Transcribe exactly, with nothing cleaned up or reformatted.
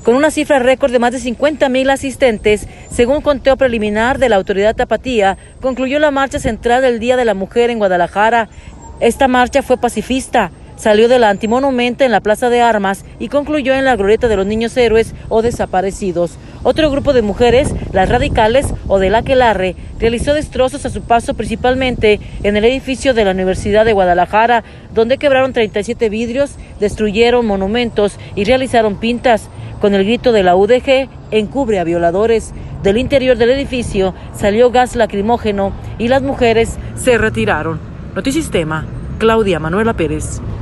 Con una cifra récord de más de cincuenta mil asistentes, según conteo preliminar de la autoridad tapatía, concluyó la marcha central del Día de la Mujer en Guadalajara. Esta marcha fue pacifista, salió del antimonumento en la Plaza de Armas y concluyó en la glorieta de los niños héroes o desaparecidos. Otro grupo de mujeres, las radicales o del aquelarre, realizó destrozos a su paso principalmente en el edificio de la Universidad de Guadalajara, donde quebraron treinta y siete vidrios, destruyeron monumentos y realizaron pintas. Con el grito de la U D G, encubre a violadores. Del interior del edificio salió gas lacrimógeno y las mujeres se retiraron. Notisistema, Claudia Manuela Pérez.